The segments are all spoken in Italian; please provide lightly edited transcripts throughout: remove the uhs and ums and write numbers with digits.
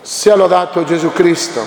Sia lodato Gesù Cristo.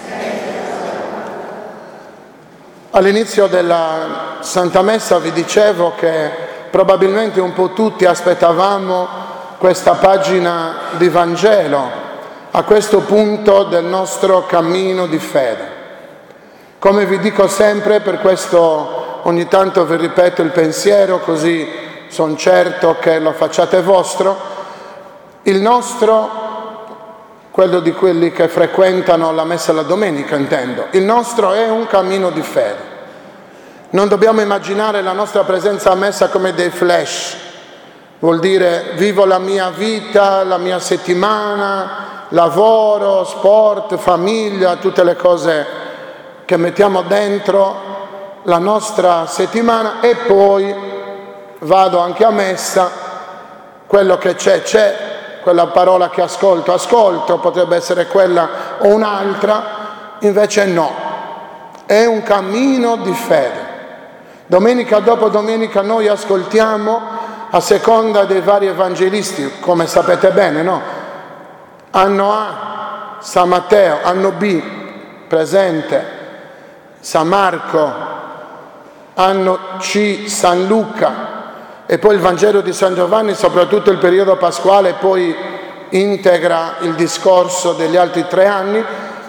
All'inizio della Santa Messa vi dicevo che probabilmente un po' tutti aspettavamo questa pagina di Vangelo a questo punto del nostro cammino di fede. Come vi dico sempre, per questo ogni tanto vi ripeto il pensiero, così sono certo che lo facciate vostro. Il nostro, quello di quelli che frequentano la messa la domenica intendo, il nostro è un cammino di fede. Non dobbiamo immaginare la nostra presenza a messa come dei flash, vuol dire vivo la mia vita, la mia settimana, lavoro, sport, famiglia, tutte le cose che mettiamo dentro la nostra settimana e poi vado anche a messa, quello che c'è, quella parola che ascolto, potrebbe essere quella o un'altra, invece no, è un cammino di fede. Domenica dopo domenica noi ascoltiamo a seconda dei vari evangelisti, come sapete bene, no? Anno A, San Matteo, anno B, presente, San Marco, anno C, San Luca, e poi il Vangelo di San Giovanni, soprattutto il periodo pasquale, poi integra il discorso degli altri 3 anni.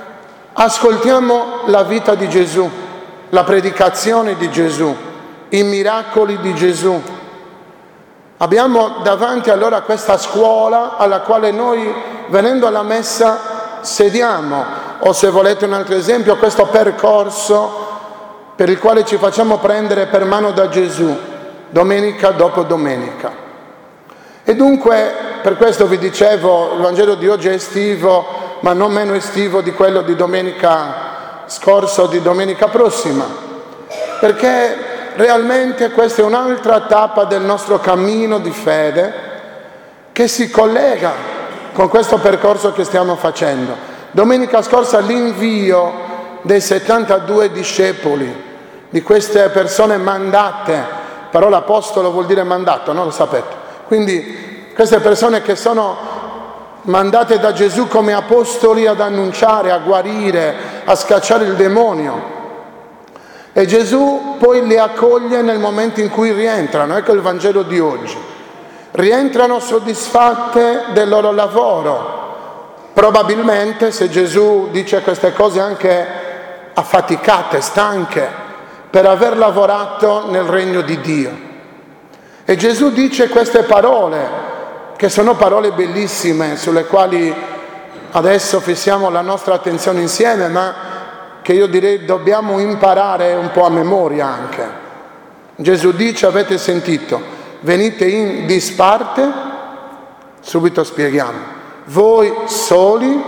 Ascoltiamo la vita di Gesù, la predicazione di Gesù, i miracoli di Gesù. Abbiamo davanti allora questa scuola alla quale noi, venendo alla messa, sediamo, o se volete un altro esempio, questo percorso per il quale ci facciamo prendere per mano da Gesù, domenica dopo domenica. E dunque, per questo vi dicevo, il Vangelo di oggi è estivo, ma non meno estivo di quello di domenica scorsa o di domenica prossima, perché realmente questa è un'altra tappa del nostro cammino di fede che si collega con questo percorso che stiamo facendo. Domenica scorsa l'invio dei 72 discepoli, di queste persone mandate. Parola apostolo vuol dire mandato, no? Lo sapete. Quindi queste persone che sono mandate da Gesù come apostoli ad annunciare, a guarire, a scacciare il demonio. E Gesù poi le accoglie nel momento in cui rientrano. Ecco il Vangelo di oggi. Rientrano soddisfatte del loro lavoro. Probabilmente, se Gesù dice queste cose, anche affaticate, stanche, per aver lavorato nel regno di Dio. E Gesù dice queste parole, che sono parole bellissime, sulle quali adesso fissiamo la nostra attenzione insieme, ma che io direi dobbiamo imparare un po' a memoria anche. Gesù dice, avete sentito, venite in disparte, subito spieghiamo, voi soli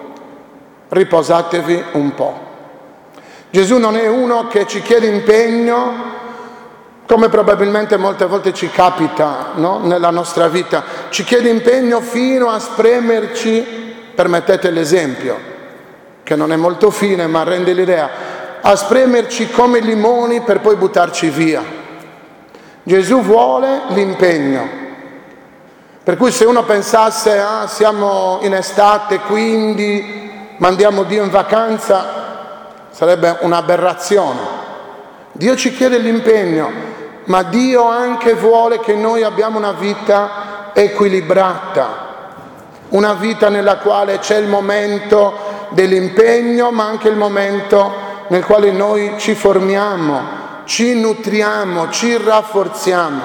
riposatevi un po'. Gesù non è uno che ci chiede impegno, come probabilmente molte volte ci capita, no? Nella nostra vita. Ci chiede impegno fino a spremerci, permettete l'esempio, che non è molto fine ma rende l'idea, a spremerci come limoni per poi buttarci via. Gesù vuole l'impegno. Per cui se uno pensasse, siamo in estate quindi mandiamo Dio in vacanza, sarebbe un'aberrazione. Dio ci chiede l'impegno, ma Dio anche vuole che noi abbiamo una vita equilibrata, una vita nella quale c'è il momento dell'impegno, ma anche il momento nel quale noi ci formiamo, ci nutriamo, ci rafforziamo.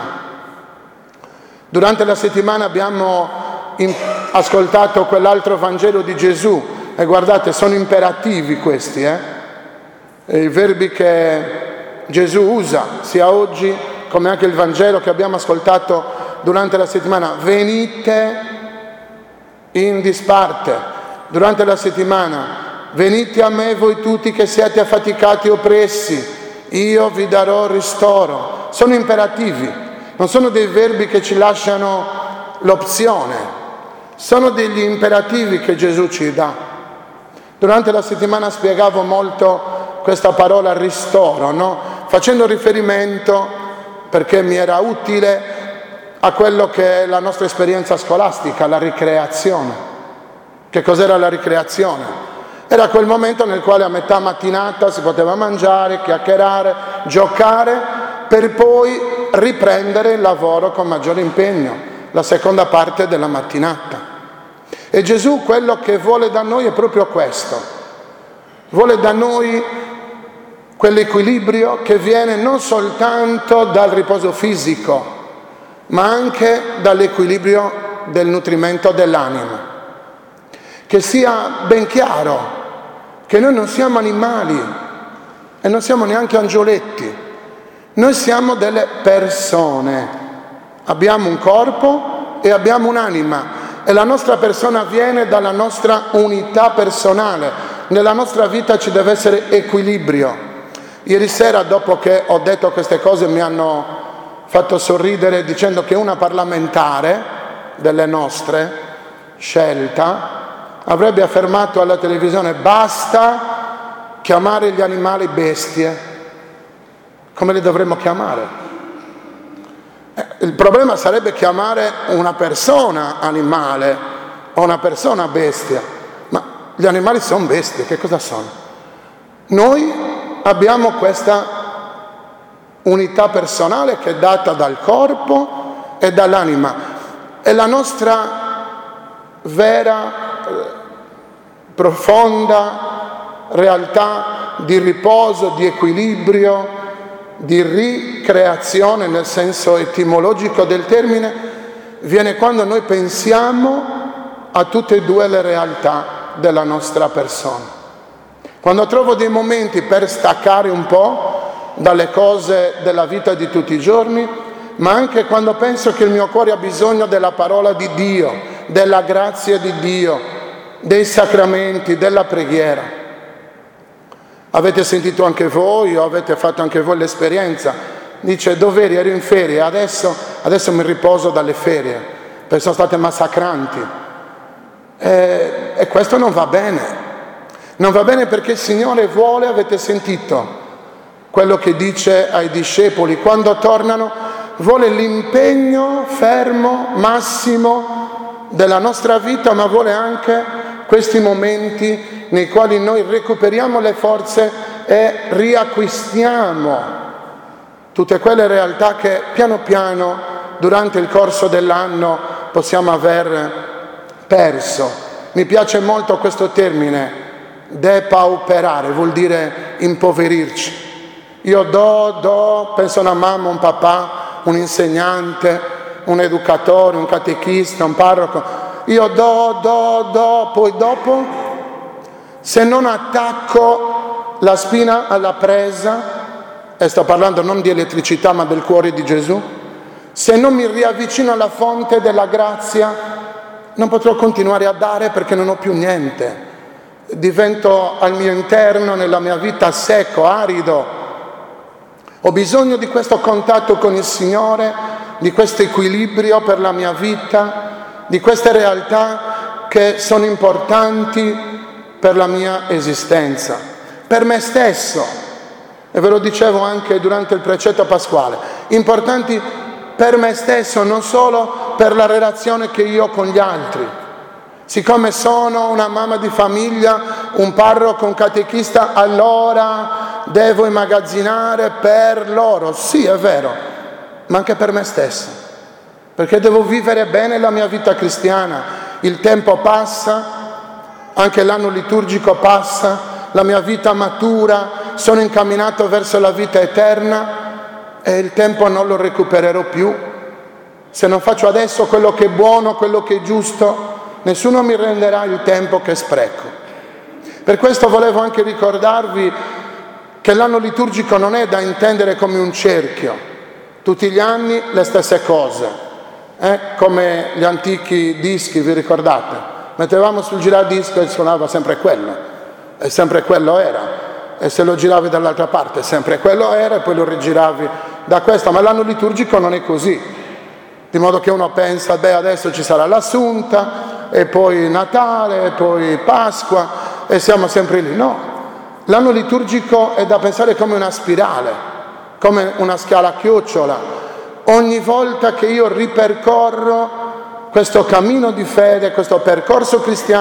Durante la settimana abbiamo ascoltato quell'altro Vangelo di Gesù e guardate, sono imperativi questi, i verbi che Gesù usa, sia oggi come anche il Vangelo che abbiamo ascoltato durante la settimana. Venite in disparte. Durante la settimana, venite a me voi tutti che siete affaticati e oppressi, io vi darò ristoro. Sono imperativi, non sono dei verbi che ci lasciano l'opzione, sono degli imperativi che Gesù ci dà. Durante la settimana spiegavo molto questa parola ristoro, no? Facendo riferimento, perché mi era utile, a quello che è la nostra esperienza scolastica, la ricreazione, Che cos'era la ricreazione? Era quel momento nel quale a metà mattinata si poteva mangiare, chiacchierare, giocare, per poi riprendere il lavoro con maggiore impegno, la seconda parte della mattinata. E Gesù quello che vuole da noi è proprio questo. Vuole da noi quell'equilibrio che viene non soltanto dal riposo fisico, ma anche dall'equilibrio del nutrimento dell'anima. Che sia ben chiaro che noi non siamo animali e non siamo neanche angioletti, noi siamo delle persone, abbiamo un corpo e abbiamo un'anima e la nostra persona viene dalla nostra unità personale, nella nostra vita ci deve essere equilibrio. Ieri sera, dopo che ho detto queste cose, mi hanno fatto sorridere dicendo che una parlamentare delle nostre, scelta, avrebbe affermato alla televisione: basta chiamare gli animali bestie. Come li dovremmo chiamare? Il problema sarebbe chiamare una persona animale o una persona bestia, ma gli animali sono bestie, che cosa sono? Noi abbiamo questa unità personale che è data dal corpo e dall'anima, e la nostra vera, profonda realtà di riposo, di equilibrio, di ricreazione nel senso etimologico del termine, viene quando noi pensiamo a tutte e due le realtà della nostra persona. Quando trovo dei momenti per staccare un po' dalle cose della vita di tutti i giorni, ma anche quando penso che il mio cuore ha bisogno della parola di Dio, della grazia di Dio, dei sacramenti, della preghiera. Avete sentito anche voi o avete fatto anche voi l'esperienza? Dice: dov'eri? Ero in ferie, adesso mi riposo dalle ferie, perché sono state massacranti. E questo non va bene. Non va bene perché il Signore vuole, avete sentito quello che dice ai discepoli quando tornano, vuole l'impegno fermo, massimo della nostra vita, ma vuole anche questi momenti nei quali noi recuperiamo le forze e riacquistiamo tutte quelle realtà che piano piano durante il corso dell'anno possiamo aver perso. Mi piace molto questo termine, depauperare, vuol dire impoverirci. Io penso a una mamma, un papà, un insegnante, un educatore, un catechista, un parroco. Io poi dopo, se non attacco la spina alla presa, e sto parlando non di elettricità ma del cuore di Gesù, se non mi riavvicino alla fonte della grazia, non potrò continuare a dare perché non ho più niente. Divento al mio interno, nella mia vita, secco, arido. Ho bisogno di questo contatto con il Signore, di questo equilibrio per la mia vita, di queste realtà che sono importanti per la mia esistenza, per me stesso, e ve lo dicevo anche durante il precetto pasquale, importanti per me stesso, non solo per la relazione che io ho con gli altri. Siccome sono una mamma di famiglia, un parroco, un catechista, allora devo immagazzinare per loro. Sì, è vero, ma anche per me stesso, perché devo vivere bene la mia vita cristiana. Il tempo passa, anche l'anno liturgico passa, la mia vita matura, sono incamminato verso la vita eterna e il tempo non lo recupererò più. Se non faccio adesso quello che è buono, quello che è giusto, nessuno mi renderà il tempo che spreco. Per questo volevo anche ricordarvi che l'anno liturgico non è da intendere come un cerchio, tutti gli anni le stesse cose. Come gli antichi dischi, vi ricordate? Mettevamo sul giradisco e suonava sempre quello, e sempre quello era, e se lo giravi dall'altra parte sempre quello era, e poi lo rigiravi da questa. Ma l'anno liturgico non è così, di modo che uno pensa: adesso ci sarà l'Assunta, e poi Natale, e poi Pasqua, e siamo sempre lì. No, l'anno liturgico è da pensare come una spirale, come una scala a chiocciola. Ogni volta che io ripercorro questo cammino di fede, questo percorso cristiano,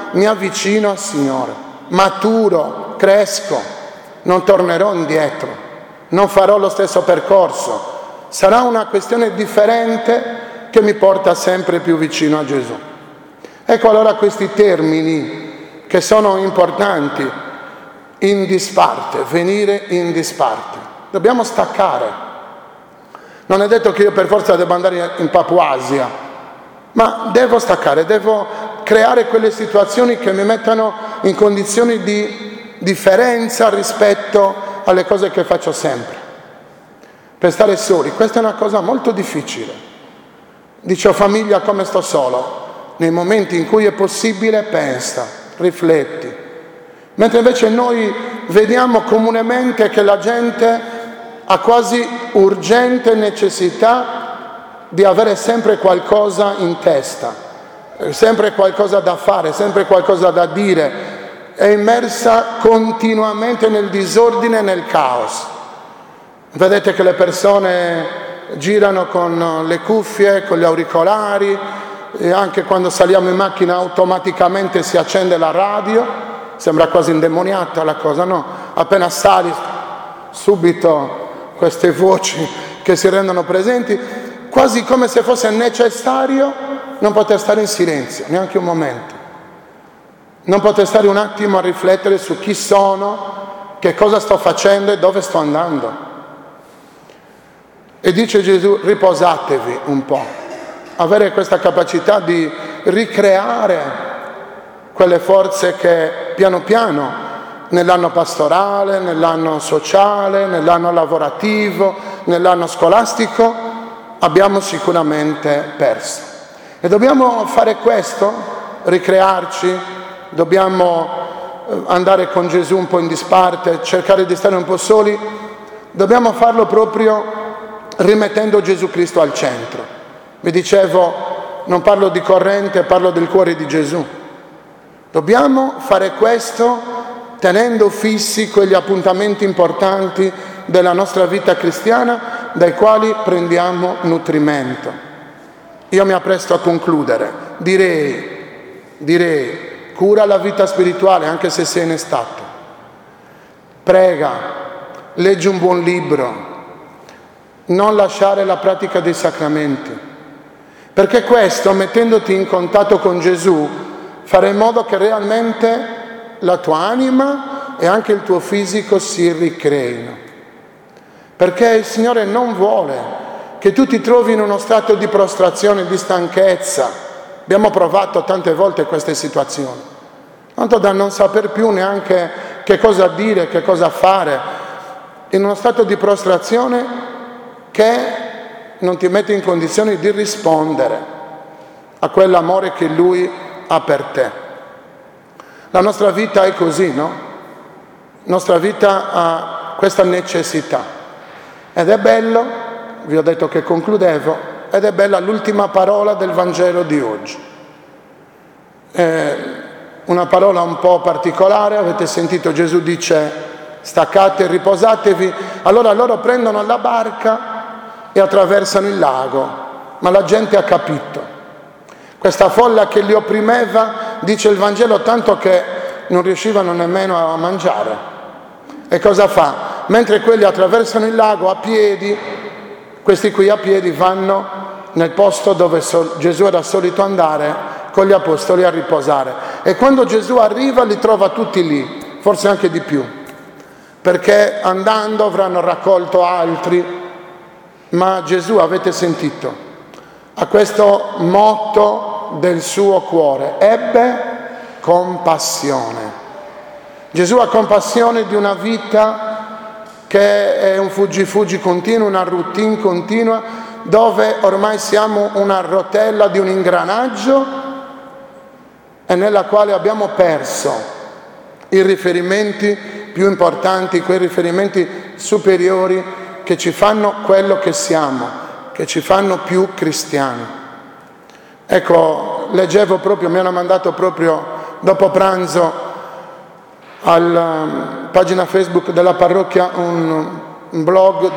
mi avvicino al Signore, maturo, cresco, non tornerò indietro, non farò lo stesso percorso. Sarà una questione differente che mi porta sempre più vicino a Gesù. Ecco allora questi termini che sono importanti: in disparte, venire in disparte. Dobbiamo staccare. Non è detto che io per forza devo andare in Papuasia, ma devo staccare, devo creare quelle situazioni che mi mettano in condizioni di differenza rispetto alle cose che faccio sempre. Per stare soli, questa è una cosa molto difficile. Dice: oh famiglia, come sto solo? Nei momenti in cui è possibile, pensa, rifletti. Mentre invece noi vediamo comunemente che la gente ha quasi urgente necessità di avere sempre qualcosa in testa, sempre qualcosa da fare, sempre qualcosa da dire, è immersa continuamente nel disordine e nel caos. Vedete che le persone girano con le cuffie, con gli auricolari, e anche quando saliamo in macchina automaticamente si accende la radio, sembra quasi indemoniata la cosa, no? Appena sali, subito queste voci che si rendono presenti, quasi come se fosse necessario non poter stare in silenzio, neanche un momento. Non poter stare un attimo a riflettere su chi sono, che cosa sto facendo e dove sto andando. E dice Gesù: riposatevi un po'. Avere questa capacità di ricreare quelle forze che piano piano nell'anno pastorale, nell'anno sociale, nell'anno lavorativo, nell'anno scolastico abbiamo sicuramente perso. E dobbiamo fare questo, ricrearci, dobbiamo andare con Gesù un po' in disparte, cercare di stare un po' soli, dobbiamo farlo proprio rimettendo Gesù Cristo al centro. Vi dicevo, non parlo di corrente, parlo del cuore di Gesù. Dobbiamo fare questo tenendo fissi quegli appuntamenti importanti della nostra vita cristiana dai quali prendiamo nutrimento. Io mi appresto a concludere. Direi, cura la vita spirituale anche se sei in estate. Prega, leggi un buon libro, non lasciare la pratica dei sacramenti, perché questo, mettendoti in contatto con Gesù, farà in modo che realmente la tua anima e anche il tuo fisico si ricreino. Perché il Signore non vuole che tu ti trovi in uno stato di prostrazione, di stanchezza. Abbiamo provato tante volte queste situazioni, tanto da non saper più neanche che cosa dire, che cosa fare, in uno stato di prostrazione che non ti mette in condizioni di rispondere a quell'amore che Lui ha per te. La nostra vita è così, no? La nostra vita ha questa necessità. Ed è bello, vi ho detto che concludevo, ed è bella l'ultima parola del Vangelo di oggi. Una parola un po' particolare, avete sentito Gesù dice: staccate, riposatevi. Allora loro prendono la barca e attraversano il lago, ma la gente ha capito. Questa folla che li opprimeva, dice il Vangelo, tanto che non riuscivano nemmeno a mangiare. E cosa fa? Mentre quelli attraversano il lago a piedi, questi qui a piedi vanno nel posto dove Gesù era solito andare con gli apostoli a riposare. E quando Gesù arriva li trova tutti lì, forse anche di più, perché andando avranno raccolto altri. Ma Gesù, avete sentito, a questo motto del suo cuore, ebbe compassione. Gesù ha compassione di una vita che è un fuggi continuo, una routine continua, dove ormai siamo una rotella di un ingranaggio e nella quale abbiamo perso i riferimenti più importanti, quei riferimenti superiori che ci fanno quello che siamo, che ci fanno più cristiani. Ecco, leggevo proprio, mi hanno mandato proprio dopo pranzo alla pagina Facebook della parrocchia un blog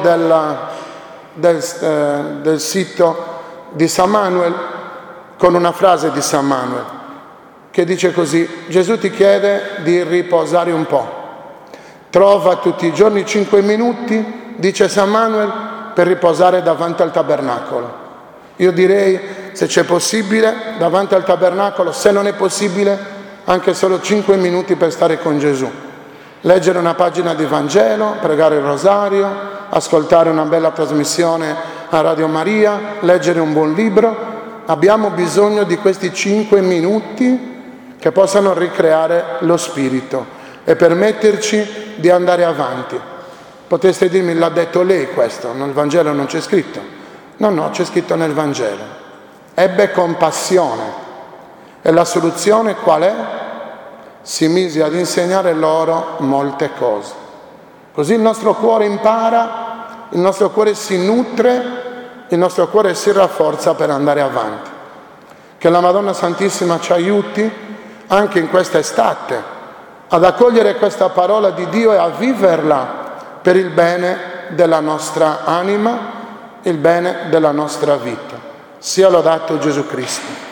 del sito di San Manuel con una frase di San Manuel. che dice così: Gesù ti chiede di riposare un po'. Trova tutti i giorni 5 minuti, dice San Manuel, per riposare davanti al tabernacolo. Io direi, se c'è possibile, davanti al tabernacolo, se non è possibile, anche solo 5 minuti per stare con Gesù. Leggere una pagina di Vangelo, pregare il rosario, ascoltare una bella trasmissione a Radio Maria, leggere un buon libro. Abbiamo bisogno di questi 5 minuti che possano ricreare lo spirito e permetterci di andare avanti. Potreste dirmi, l'ha detto lei questo, nel Vangelo non c'è scritto. No, c'è scritto nel Vangelo. Ebbe compassione. E la soluzione qual è? Si mise ad insegnare loro molte cose. Così il nostro cuore impara, il nostro cuore si nutre, il nostro cuore si rafforza per andare avanti. Che la Madonna Santissima ci aiuti anche in questa estate ad accogliere questa parola di Dio e a viverla per il bene della nostra anima, il bene della nostra vita. Sia lodato Gesù Cristo.